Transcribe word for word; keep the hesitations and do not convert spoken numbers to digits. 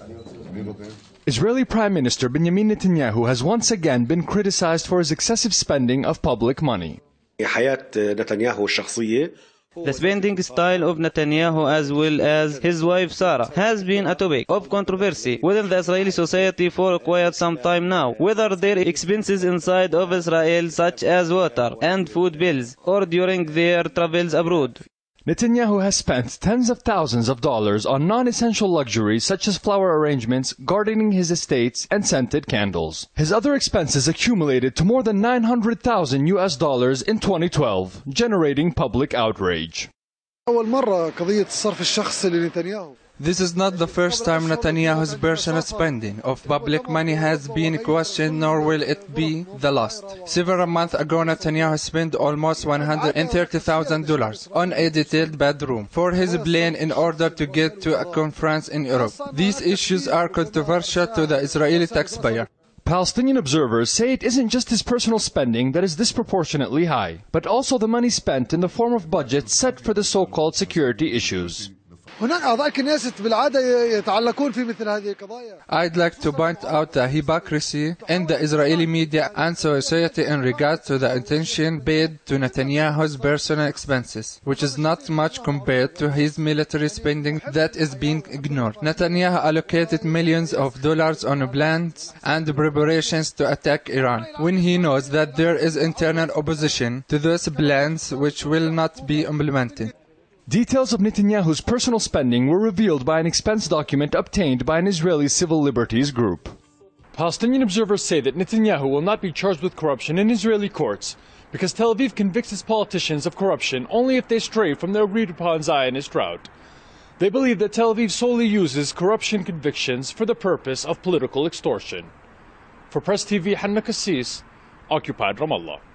Israeli Prime Minister Benjamin Netanyahu has once again been criticized for his excessive spending of public money. The spending style of Netanyahu, as well as his wife Sarah, has been a topic of controversy within the Israeli society for quite some time now, whether their expenses inside of Israel, such as water and food bills, or during their travels abroad. Netanyahu has spent tens of thousands of dollars on non-essential luxuries such as flower arrangements, gardening his estates, and scented candles. His other expenses accumulated to more than nine hundred thousand U S dollars in twenty twelve, generating public outrage. This is not the first time Netanyahu's personal spending of public money has been questioned, nor will it be the last. Several months ago, Netanyahu spent almost one hundred thirty thousand dollars on a detailed bedroom for his plane in order to get to a conference in Europe. These issues are controversial to the Israeli taxpayer. Palestinian observers say it isn't just his personal spending that is disproportionately high, but also the money spent in the form of budgets set for the so-called security issues. I'd like to point out the hypocrisy in the Israeli media and society in regard to the attention paid to Netanyahu's personal expenses, which is not much compared to his military spending that is being ignored. Netanyahu allocated millions of dollars on plans and preparations to attack Iran, when he knows that there is internal opposition to those plans which will not be implemented. Details of Netanyahu's personal spending were revealed by an expense document obtained by an Israeli civil liberties group. Palestinian observers say that Netanyahu will not be charged with corruption in Israeli courts because Tel Aviv convicts its politicians of corruption only if they stray from their agreed-upon Zionist route. They believe that Tel Aviv solely uses corruption convictions for the purpose of political extortion. For Press T V, Hanna Kassis, Occupied Ramallah.